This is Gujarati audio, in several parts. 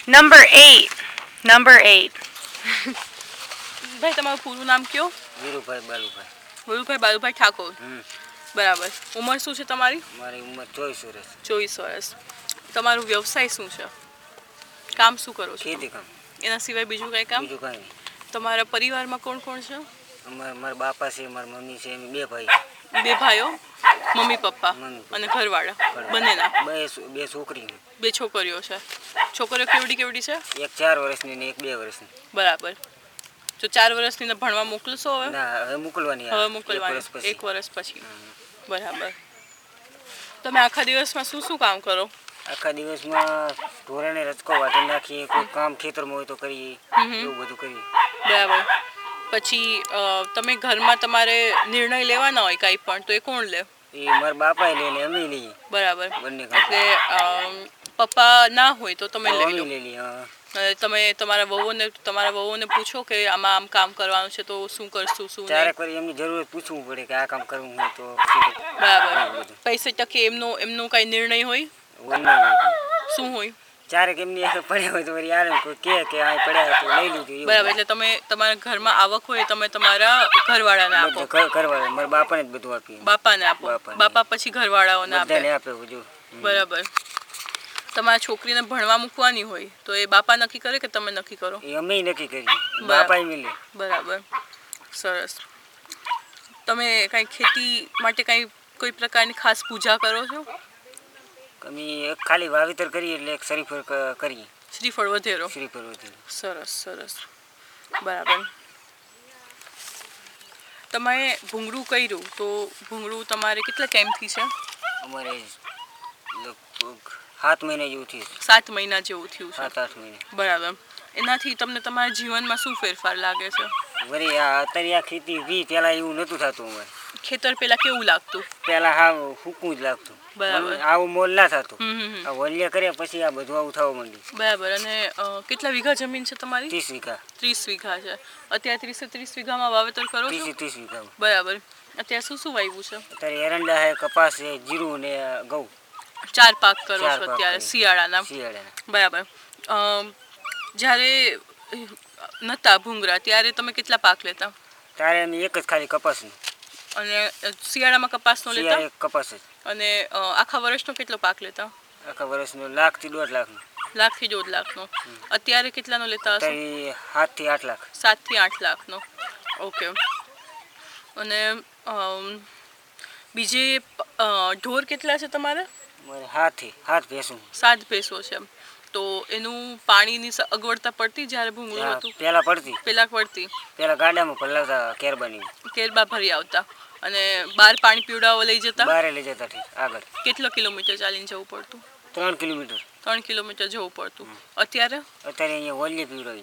Number 8. Number 8. ભાઈ તમારું પૂરું નામ કયો? વીરુભાઈ બાલુભાઈ. વરુભાઈ બાલુભાઈ ઠાકોર. બરાબર. ઉંમર શું છે તમારી? મારી ઉંમર 24 વર્ષ. 24 વર્ષ. તમારું વ્યવસાય શું છે? કામ શું કરો છો? ખેતી કામ. એના સિવાય બીજું કઈ કામ? બીજું કાંઈ નહીં. તમારા પરિવારમાં કોણ કોણ છે? મારા બાપા છે, મારી મમ્મી છે, બે ભાઈ. બે ભાઈઓ, મમ્મી પપ્પા અને ઘરવાળા બંનેના? બે છોકરી. બે છોકરીઓ છે. છોકરીઓ કેવડી કેવડી છે? એક 4 વર્ષની ને એક 2 વર્ષની. બરાબર. જો 4 વર્ષની ભણવા મોકલશો હવે? ના, હવે મોકલવાની. હવે મોકલવાની 1 વર્ષ પછી. બરાબર. તમે આખા દિવસમાં શું શું કામ કરો? આખા દિવસમાં ઢોરાને રચકો વાટી નાખીએ, કોઈ કામ ખેતરમાં હોય તો કરીએ, એવું બધું કરીએ. બરાબર. પછી તમે ઘરમાં તમારે નિર્ણય લેવાના હોય કાંઈ પણ તો એ કોણ લે? એ મારા બાપા લે ને અમે લઈએ. બરાબર. બંને એટલે પપ્પા ના હોય તો તમે લઈ લો. લઈ લઈએ. તમે તમારા વહુઓને પૂછો કે આમાં આમ કામ કરવાનું છે તો શું કરશું શું નહીં? ત્યારે કોઈ એમની જરૂર પૂછવું પડે કે આ કામ કરવું હોય તો. બરાબર. પૈસે ટકે એમનો કાંઈ નિર્ણય હોય? શું હોય? ચારેક એમની પડ્યા હોય તો વળી આવે કોઈ કે આ પડ્યા તો લઈ લીધું. બરાબર. એટલે તમે તમારા ઘરમાં આવક હોય તમે તમારા ઘરવાળાને આપો? ઘરવાળા મારા બાપાને જ બધું આપીએ. બાપાને આપો. બાપા પછી ઘરવાળાઓને આપે. બધું. બરાબર. તમારા છોકરીને ભણવા મૂકવાની હોય તો એ બાપા નક્કી કરે કે તમે નક્કી કરો? એ અમે નક્કી કરીએ. બાપા મિલે. બરાબર. સરસ. તમે કાંઈ ખેતી માટે કોઈ પ્રકારની ખાસ પૂજા કરો છો? અમે ખાલી વાવેતર કરીએ એટલે એક શ્રીફળ કરીએ. શ્રીફળ વધેરો? શ્રીફળ વધેરો. સરસ સરસ. બરાબર. તમે ભૂંગળું કર્યું તો ભૂંગળું તમારે કેટલા ટાઈમથી છે? અમારે લગભગ 7 મહિના જેવું થયું. 7 મહિના જેવું થયું છે? 7-8 મહિના. બરાબર. એનાથી તમને તમારા જીવનમાં શું ફેરફાર લાગે છે? વળી અત્યારે આ ખેતી પહેલા એવું નહોતું થતું. અમારે ખેતર પેલા કેવું લાગતું? પહેલા હા સૂકું જ લાગતું. બરાબર. આવું મોલ ના થતું. આ વલિયા કર્યા પછી આ બધું આવું થવા માંડ્યું. બરાબર. અને કેટલા વીઘા જમીન છે તમારી? 30 વીઘા. 30 વીઘા છે. અત્યારે 30 વીઘામાં વાવેતર કરો છો? 30 વીઘામાં. બરાબર. અત્યારે શું શું વાવ્યું છે? અત્યારે એરંડા છે, કપાસ છે, જીરું ને ઘઉં. 4 પાક કરો છો અત્યારે શિયાળાના? બરાબર. જ્યારે નહોતા ભૂંગળા ત્યારે તમે કેટલા પાક લેતા? ત્યારે અમે એક જ ખાલી કપાસનું. અને શિયાળામાં કપાસનો લેતા? કપાસ જ. અને આખા વર્ષનો કેટલો પાક લેતા? આખા વર્ષનો 1 થી 1.5 લાખનો. 1 થી 1.5 લાખનો. અત્યારે કેટલાનો લેતા હશો? 7 થી 8 લાખ. 7 થી 8 લાખનો. ઓકે. અને બીજે ઢોર કેટલા છે તમારે? મારે 7 ભેંસો. 7 ભેંસો છે. તો એનું પાણીની અગવડતા પડતી જ્યારે ભૂંગળું હતું? પહેલા પડતી. પહેલા ગાડામાં ભરલાવતા કેરબાની. કેરબા ભરી આવતા અને બહાર પાણી પીવડાવવા લઈ જતા? બહાર લઈ જતા આગળ. કેટલો કિલોમીટર ચાલીને જવું પડતું? 3 કિલોમીટર. 3 કિલોમીટર જવું પડતું. અત્યારે અહીંયા વલિયા પીવડાવી.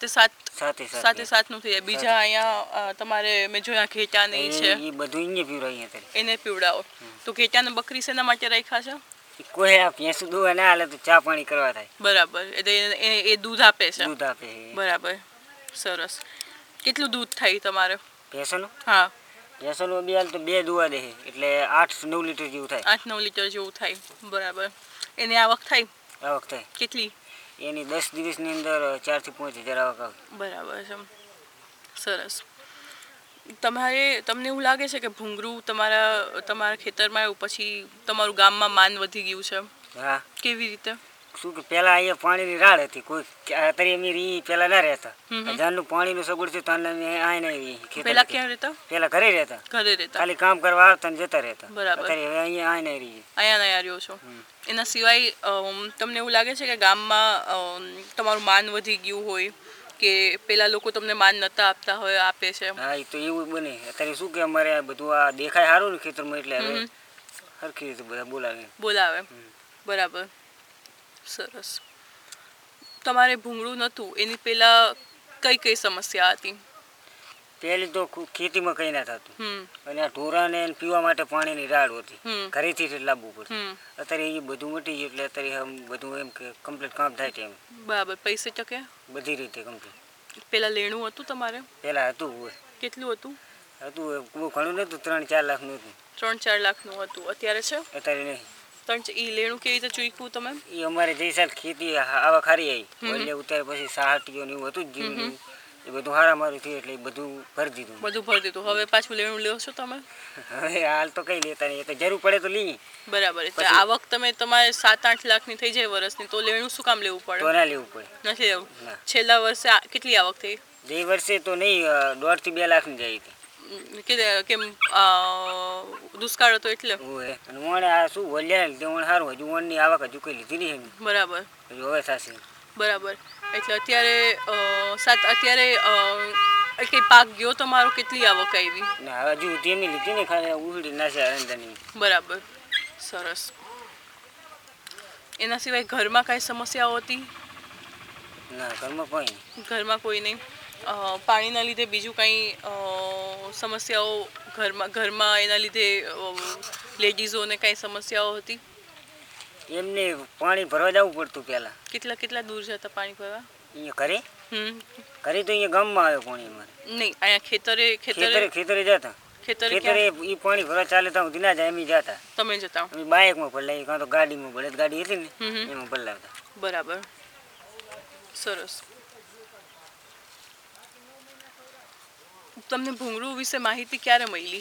સાથે નું થઈ જાય. બીજા અહીંયા તમારે મેં જોયા ઘેટા ને છે એ બધું અહીંયા પીવડાવી અત્યારે. એને પીવડાવો. તો ઘેટા ને બકરી શેના માટે રાખ્યા છે? કોઈ આ ભેંસું દોવા ના હાલે તો ચા પાણી કરવા થાય. બરાબર. એટલે એ દૂધ આપે છે? દૂધ આપે. બરાબર. સરસ. કેટલું દૂધ થાય તમારે ભેંસોનું? હા. ભેંસોનું બે હાલ તો 2 દુવા દે એટલે 8-9 લીટર જેવું થાય. 8-9 લીટર જેવું થાય. બરાબર. એની આવક થાય? આવક થાય. કેટલી? એની 10 દિવસની અંદર 4 થી 5 હજાર આવક આવે. બરાબર છે. સરસ. તમને એવું લાગે છે કે ભૂંગળું તમારા ખેતરમાં આવ્યું પછી તમારું ગામમાં માન વધી ગયું છે? હા. કેવી રીતે? શું કે પહેલા અહીંયા પાણીની રાડ હતી. કોઈ અત્યારે અમે પહેલા ના રહેતા. જાનનું પાણીનું સગવડ છે તો આ નહીં. પહેલા ક્યાં રહેતા? પહેલા ઘરે રહેતા. ખાલી કામ કરવા આવતા ને જતા રહેતા. બરાબર. અત્યારે હવે અહીંયા આ નહીં રહી. અહીંયા રહ્યો છો. એના સિવાય તમને એવું લાગે છે કે ગામમાં તમારું માન વધી ગયું હોય કે પેલા લોકો તમને માન નતા આપતા હોય આપે છે? હા, એ તો એવું બને. અત્યારે શું કે અમારે બધું આ દેખાય સારું ને ખેતરમાં એટલે હવે સરખી રીતે બધા બોલાવે. બરાબર. સરસ. તમારે ભૂંગળું નહોતું એની પહેલા કઈ સમસ્યા હતી? પહેલી તો ખેતીમાં કંઈ ના થતું. અને આ ઢોરાને પીવા માટે પાણીની રાડ હતી. ઘરેથી જ લાવવું પડતું. અત્યારે એ બધું મટી ગયું એટલે અત્યારે બધું એમ કે કમ્પ્લીટ કામ થાય છે એમ. બરાબર. પૈસે ટકે? બધી રીતે કમ્પ્લીટ. પહેલા લેણું હતું તમારે? પહેલા હતું. કેટલું હતું? બહુ ઘણું નહોતું. 3-4 લાખનું હતું. 3-4 લાખનું હતું. અત્યારે છે? અત્યારે નહીં. એ લેણું કેવી રીતે ચૂક્યું તમે? એ અમારે જે સાલ ખેતી આવા ખારી આવી વલ્લે ઉતાર પછી સાહટીઓ ને એવું હતું જ જીવનું એ બધું હારામારું થયું એટલે એ બધું ભરી દીધું. બધું ભરી દીધું. હવે પાછું લેણું લ્યો છો તમે? હવે હાલ તો કઈ લેતા નહીં, એ તો જરૂર પડે તો લઈએ. બરાબર. એટલે આવક તમે તમારે 7-8 લાખની થઈ જાય વર્ષની, તો લેણું શું કામ લેવું પડે? તો ના લેવું પડે. નથી લેવું. છેલ્લા વર્ષે કેટલી આવક થઈ? જે વર્ષે તો નહીં 1.5 થી 2 લાખની જાય હતી. કેમ દુષ્કાળ હતો એટલે? અને વણે આ શું વલ્યા તે વણ સારું હજુ વણની આવક હજુ કઈ લીધી નહીં. બરાબર. હજુ હવે થશે. બરાબર. એટલે અત્યારે કઈ પાક ગયો તમારો? કેટલી આવક આવી? ના હજુ તેની લીધી ને ખાલી ઉડી નાશે અરંદાની. બરાબર. સરસ. એના સિવાય ઘરમાં કાંઈ સમસ્યાઓ હતી? ના ઘરમાં કોઈ નહીં. ઘરમાં કોઈ નહીં. પાણીના લીધે બીજું કંઈ સમસ્યાઓ ઘરમાં એના લીધે લેડીઝોને કાંઈ સમસ્યાઓ હતી? એમને પાણી ભરવા જવું પડતું પહેલાં. કેટલા દૂર જતા પાણી ભરવા? અહીંયા ઘરે ઘરે તો અહીંયા ગામમાં આવે પાણી અમારે. નહીં, અહીંયા ખેતરે જતા. ખેતરે એ પાણી ભરવા ચાલે તો સુધી ના જાય એમ જતા. તમે જતા? અમે બાઇકમાં ભરલાવી, કાં તો ગાડીમાં બળદ ગાડી હતી ને એમાં ભરલાવતા. બરાબર. સરસ. તમને ભૂંગળું વિશે માહિતી ક્યારે મળી?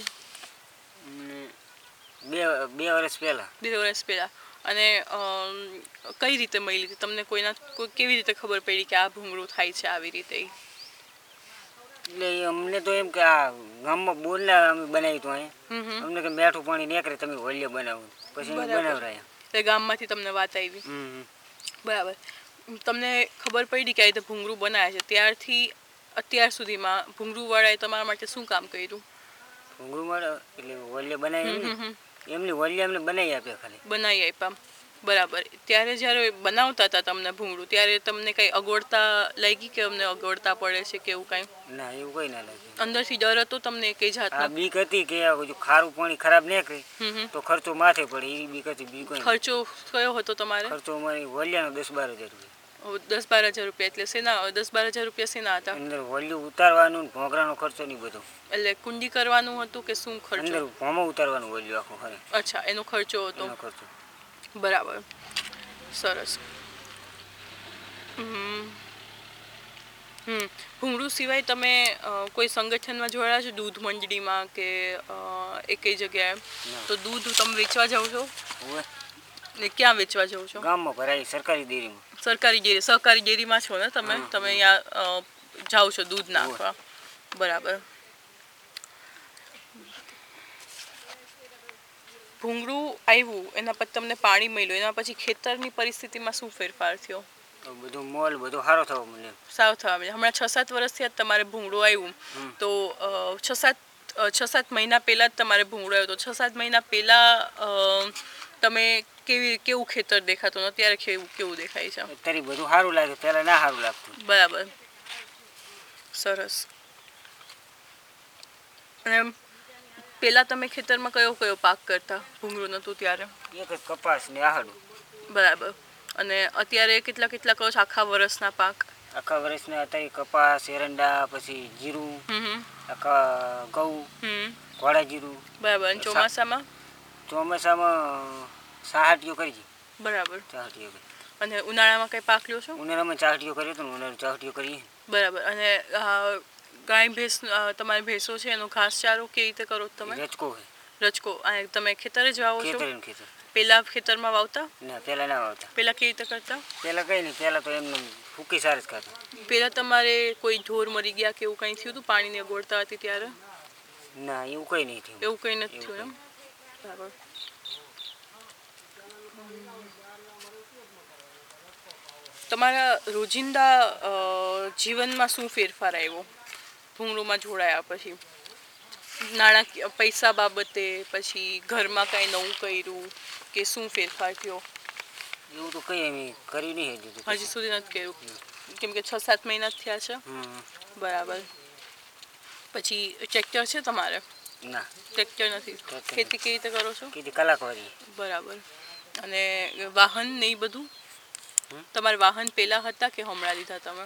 2 વર્ષ પહેલાં. 2 વર્ષ પહેલાં. અને કઈ રીતે મળી હતી તમને? કેવી રીતે ખબર પડી કે આ ભૂંગળું થાય છે આવી રીતે? એટલે અમને તો એમ કે આ ગામમાં બોરના અમે બનાવ્યું હતું અહીંયા. અમને કે મીઠું પાણી નીકળે તમે વલ્ય બનાવો, પછી અમે બનાવરાયા. એટલે ગામમાંથી તમને વાત આવી. બરાબર. તમને ખબર પડી કે આ રીતે ભૂંગળું બનાવે છે, ત્યારથી અત્યાર સુધીમાં ભૂંગળુંવાળાએ તમારા માટે શું કામ કર્યું? ભૂંગળુંવાળા એટલે વલ્ય બનાવી એમની વલ્ય અમને બનાવી આપ્યા ખાલી. બનાવી આપ્યા. બરાબર. ત્યારે જ્યારે બનાવતા હતા તમને ભૂંગળું, ત્યારે તમને કંઈ અગવડતા લાગી કે અમને અગવડતા પડે છે કે એવું કાંઈ? ના એવું કંઈ ના લાગે. અંદરથી ડર હતો તમને કઈ જાતનો? બીક હતી કે ખારું પાણી ખરાબ નીકળે તો ખર્ચો માથે પડે એ બીક હતી. બીક ખર્ચો કયો હતો તમારે? ખર્ચો અમારી વલ્યાનો 10-12 હજાર રૂપિયા. 10-12 હજાર રૂપિયા. એટલે શેના 10-12 હજાર રૂપિયા શેના હતા? અંદર વલ્યું ઉતારવાનું, ભોંગરાનો ખર્ચો નહીં બધો. એટલે કુંડી કરવાનું હતું કે શું ખર્ચો? અંદર ભોંમાં ઉતારવાનું વલ્યું આખું ખરે. અચ્છા, એનો ખર્ચો હતો. ખર્ચો. બરાબર. સરસ. ભૂંગળું સિવાય તમે કોઈ સંગઠનમાં જોડાયા છો? દૂધ મંડળીમાં કે એકેય જગ્યાએ? તો દૂધ તમે વેચવા જાઓ છો? ને ક્યાં વેચવા જાઓ છો? ગામમાં ભરાય સરકારી ડેરીમાં. સહકારી ડેરીમાં છો ને તમે? તમે અહીંયા જાઓ છો દૂધ નાખવા. બરાબર. ભૂંગળું આવ્યું એના પછી તમને પાણી મળ્યું, એના પછી ખેતરની પરિસ્થિતિમાં શું ફેરફાર થયો? બધું મોલ બધું સારો થવા મળ્યો. સારો થવા મળ્યો. હમણાં 6-7 વર્ષથી તમારે ભૂંગળું આવ્યું, તો 6-7 મહિના પહેલાં જ તમારે ભૂંગળું આવ્યું, તો 6-7 મહિના પહેલાં તમે કેવું ખેતર દેખાતું ને અત્યારે કેવું દેખાય છે? અત્યારે બધું સારું લાગે, પહેલાં ના સારું લાગતું. બરાબર. સરસ. અને પહેલાં તમે ખેતરમાં કયો પાક કરતા ભૂંગળું નહોતું ત્યારે? એક જ કપાસ ને આહડું. બરાબર. અને અત્યારે કેટલા કરો છો આખા વર્ષના પાક? આખા વર્ષના અત્યારે કપાસ, એરંડા, પછી જીરું, આખા ઘઉં, ઘોડા જીરું. બરાબર. અને ચોમાસામાં? ચોમાસામાં સાહટીઓ કરી છે. બરાબર. ચાહટીઓ કરી. અને ઉનાળામાં કઈ પાક લ્યો છો? ઉનાળામાં ચાહટીઓ કરી તો ઉનાળામાં ચાહટીઓ કરી. બરાબર. અને ગાય ભેંસ તમારી ભેંસો છે એનો ઘાસચારો કેવી રીતે કરો તમે? રચકો. અને તમે ખેતરે જ વાવો છો? ખેતર. પેલા ખેતરમાં વાવતા? ના પેલા ના વાવતા. પેલા કેવી રીતે કરતા? પેલા કઈ નહીં, પેલા તો એમને ફૂકી સાર જ ખાતા. પેલા તમારે કોઈ ઢોર મરી ગયા કે એવું કંઈ થયું હતું પાણીની અગવડતા હતી ત્યારે? ના એવું કંઈ નહીં થયું. એવું કંઈ નથી થયું એમ? બરાબર. તમારા રોજિંદા જીવનમાં શું ફેરફાર આવ્યો ભૂંગળુંમાં જોડાયા પછી? નાણાકીય પૈસા બાબતે, પછી ઘરમાં કાંઈ નવું કર્યું કે શું ફેરફાર થયો? એવું તો કંઈ અમે કર્યું નહીં હજી સુધી નથી કર્યું, કેમ કે 6-7 મહિના જ થયા છે. બરાબર. પછી ટ્રેક્ટર છે તમારે? ના ટ્રેક્ટર નથી. ખેતી કેવી રીતે કરો છો? ખેતી કલાકારી. બરાબર. અને વાહન ને એ બધું? તમારે વાહન પહેલા હતા કે હમણાં લીધા તમે?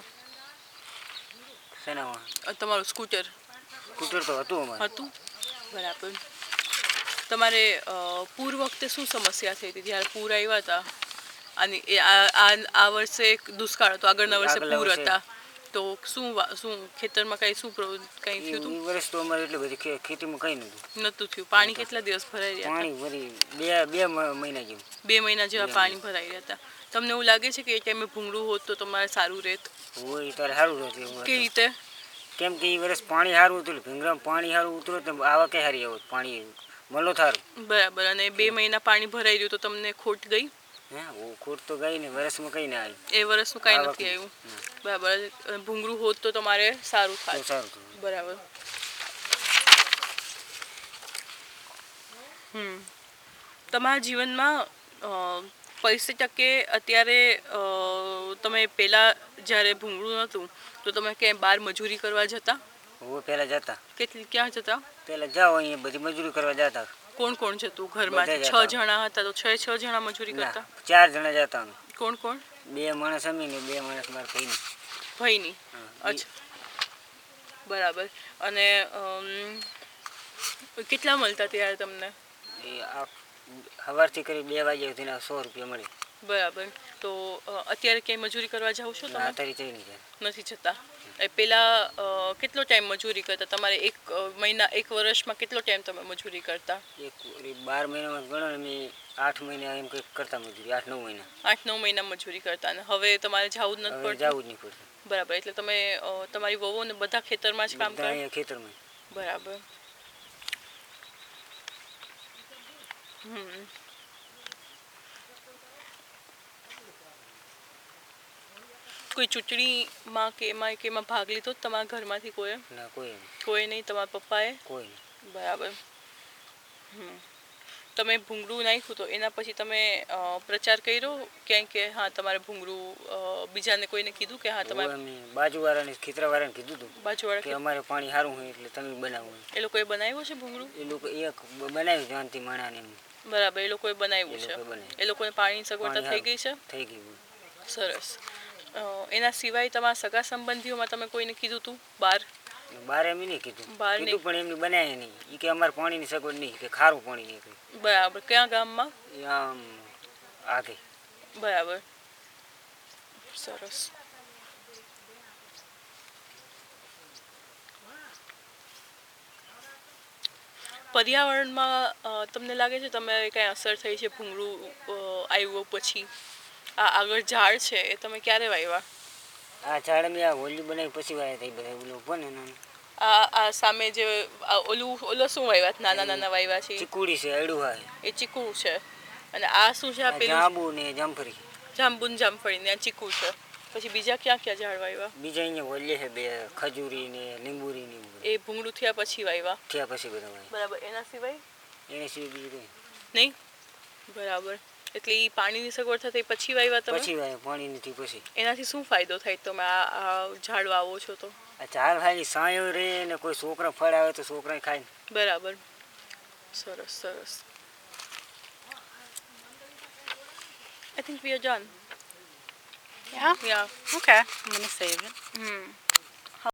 શેના વાહન? તમારું સ્કૂટર? સ્કૂટર તો હતું અમારે. હતું. બરાબર. તમારે પૂર વખતે શું સમસ્યા થઈ હતી જ્યારે પૂર આવ્યા હતા? અને આ વર્ષે દુષ્કાળ હતો, આગળના વર્ષે પૂર હતા, તો શું ખેતરમાં શું કંઈ થયું હતું? એ વર્ષ તો અમારે એટલે બધી ખેતીમાં કંઈ નહોતું થયું. પાણી કેટલા દિવસ ભરાઈ રહ્યા હતા? પાણી વળી બે મહિના જેવું. 2 મહિના જેવા પાણી ભરાઈ રહ્યા હતા. તમને એવું લાગે છે કે એ ટાઈમે ભૂંગળું હોત તો તમારે સારું રહેત? હોય ત્યારે સારું રહેતું. કેવી રીતે? કેમ કે એ વર્ષ પાણી સારું હતું, ભીંગરામાં પાણી સારું ઉતરો તો આવા કઈ સારી આવત, પાણી મળો સારું. બરાબર. અને 2 મહિના પાણી ભરાઈ રહ્યું તો તમને ખોટ ગઈ? ખોટ તો ગઈ ને, વર્ષમાં કઈ ના આવ્યું. એ વર્ષનું કાંઈ નથી આવ્યું. બરાબર. ભૂંગળું હોત તો તમારે સારું થાય. બરાબર. તમારા જીવનમાં 50% અત્યારે તમે પહેલાં જ્યારે ભૂંગળું નહોતું તો તમે ક્યાંય બહાર મજૂરી કરવા જતા? હું પહેલા જતા. ક્યાં જતા? પહેલા જાઓ અહીંયા બધી મજૂરી કરવા જતા. કોણ કોણ જતું ઘરમાંથી? 6 જણા હતા તો 6 જણા મજૂરી કરતા? 4 જણા જતા. કોણ કોણ? 2 માણસ અમે ને 2 માણસ મારા ભાઈની. ભાઈની? અચ્છા, બરાબર. અને કેટલા મળતા ત્યારે તમને? સવારથી કરી 2 વાગ્યા સુધીના 100 રૂપિયા મળે. બરાબર. તો અત્યારે ક્યાંય મજૂરી કરવા જાઓ છો તમે? અત્યારે જઈ નહીં જાય. નથી જતા. પહેલાં કેટલો ટાઈમ મજૂરી કરતા? તમારે 1 વર્ષમાં કેટલો ટાઈમ તમે મજૂરી કરતા? 12 મહિનામાં ગણો ને, અમે 8 મહિના એમ કંઈક કરતા મજૂરી. 8-9 મહિના. 8-9 મહિના મજૂરી કરતા. અને હવે તમારે જવું જ નથી પડતું? જવું જ નહીં પડતું. બરાબર. એટલે તમે તમારી વહુ ને બધા ખેતરમાં જ કામ કરો? ખેતરમાં. બરાબર. કોઈ ચૂંટણીમાં કે એમાં ભાગ લીધો તમારા ઘરમાંથી કોઈ? ના, કોઈ નહીં. તમારા પપ્પાએ? કોઈ નહીં. બરાબર. તમે ભૂંગળું નાખ્યું તો એના પછી તમે પ્રચાર કર્યો ક્યાંય કે હા તમારે ભૂંગળું બીજાને કોઈને કીધું કે હા તમારે? બાજુવાળાને ખેતરવાળાને કીધું હતું બાજુવાળા કે અમારે પાણી સારું હોય એટલે તમે બનાવો. એ લોકોએ બનાવ્યું છે ભૂંગળું? એ લોકો એક બનાવ્યું શાંતિ માણાને. બરાબર. એ લોકોએ બનાવ્યું છે. એ લોકોને પાણીની સગવડતા થઈ ગઈ છે? થઈ ગયું. સરસ. એના સિવાય તમારા સગા સંબંધીઓમાં તમે કોઈને કીધું હતું બહાર? બહાર એમ નહીં કીધું. પણ એમને બનાવ્યા નહીં. એ કે અમારે પાણીની સગવડ નહીં, કે ખારું પાણી નહીં. બરાબર. કયા ગામમાં? આમ આગે. બરાબર. સરસ. પર્યાવરણમાં તમને લાગે છે તમારે કાંઈ અસર થઈ છે ભૂંગળું આવ્યું પછી? આ આગળ ઝાડ છે એ તમે ક્યારે વાવ્યા? આ ઝાડ મેં આ હોલી બનાવી પછી વાવ્યા હતા. બધા ઓલું બને આ સામે જે ઓલો શું વાવ્યા? નાના વાવ્યા છે? ચીકુડી છે, અડું. એ ચીકુ છે. અને આ શું છે? આ પેલું જાંબુ ને જામફળી. જાંબુ ને જામફળી ને ચીકુ છે. પછી બીજા ક્યાં ઝાડ વાવ્યા? બીજા અહીંયા હોલી છે 2, ખજૂરી ને લીંબુરી ને. એ ભૂંગળું થયા પછી વાવ્યા? થયા પછી બધા વાવ્યા. બરાબર. એના સિવાય બીજું નહીં? બરાબર. એટલે એ પાણીની સગવડ થતી પછી વાવ્યા તમે? પછી વાવ્યા. પાણી નથી પછી. એનાથી શું ફાયદો થાય તમે આ ઝાડ વાવો છો તો? આ ઝાડ ખાલી સાયો રહે ને કોઈ છોકરા ફળ આવે તો છોકરા ખાય. બરાબર. સરસ સરસ. I think we are done. Yeah? Yeah. Okay. I'm going to save it.